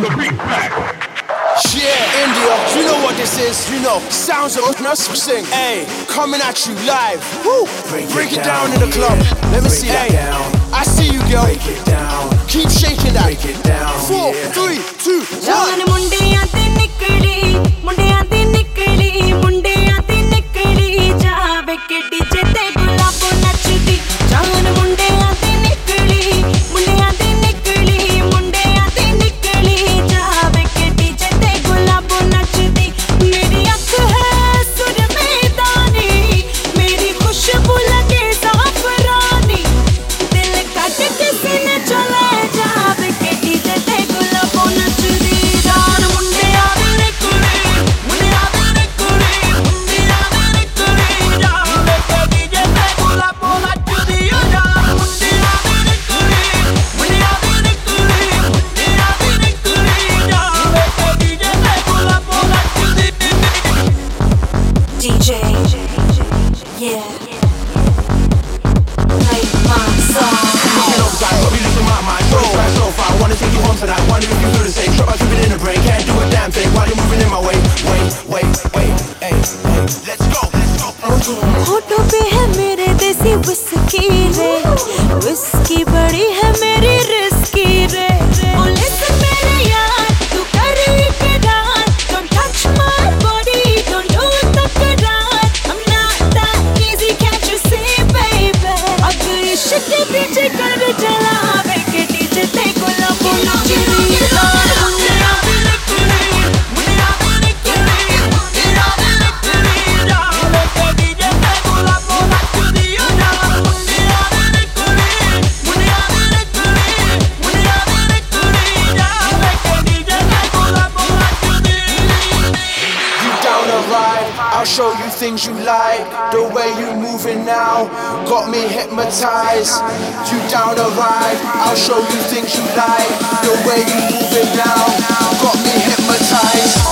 Yeah, India, you know what this is. You know, sounds of us sing. Hey, coming at you live. Woo! Break it down in the club. Let me see that. I see you, girl. Break it down. Keep shaking that. Break it down. 4, 3, 2, 1. Whisky बड़ी है मेरी risky रे Oh listen मेरे यार तू कर इकरार Don't touch my body don't do the करार I'm not that easy can't you see baby अब इश्क के पीछे कर चला के डीजे ते गुलाब I'll show you things you like. The way you moving now got me hypnotized. You down to ride? I'll show you things you like. The way you moving now got me hypnotized.